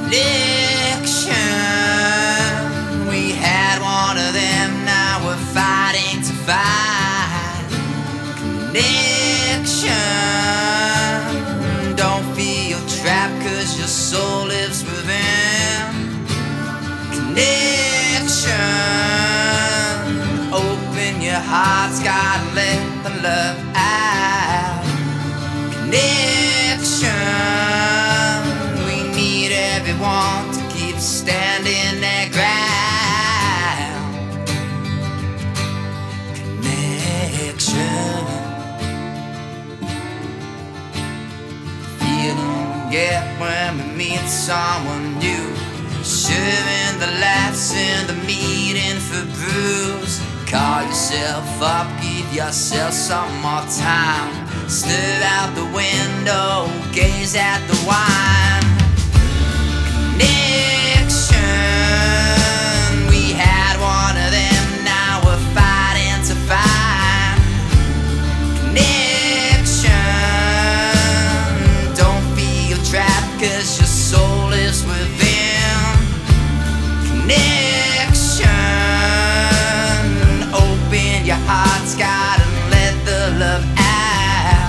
Connection. We had one of them, now we're fighting to find connection. Don't feel trapped cause your soul lives within. Connection. Open your heart, God, and let the love out. Connection. We need everyone to keep standing their ground. Connection. Feeling we get when we meet someone new. Sharing the laughs and the meeting for brews. Call yourself up, give yourself some more time. Stare out the window, gaze at the wine. Connection. We had one of them, now we're fighting to find connection. Don't feel trapped cause your soul is within. Connection. Open your heart, God, and let the love out.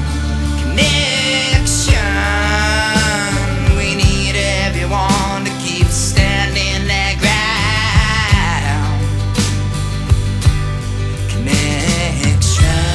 Connection. We need everyone to keep standing their ground. Connection.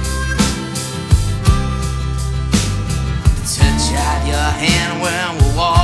Touch out your hand when we're walking.